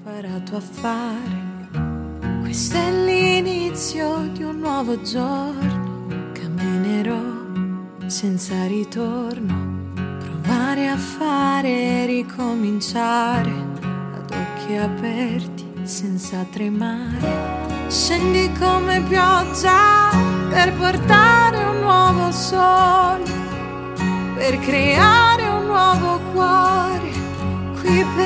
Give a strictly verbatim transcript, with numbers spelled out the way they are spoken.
imparato a fare. Questo è l'inizio di un nuovo giorno, camminerò senza ritorno, provare a fare e ricominciare ad occhi aperti senza tremare. Scendi come pioggia per portare un nuovo sole, per creare un nuovo cuore qui per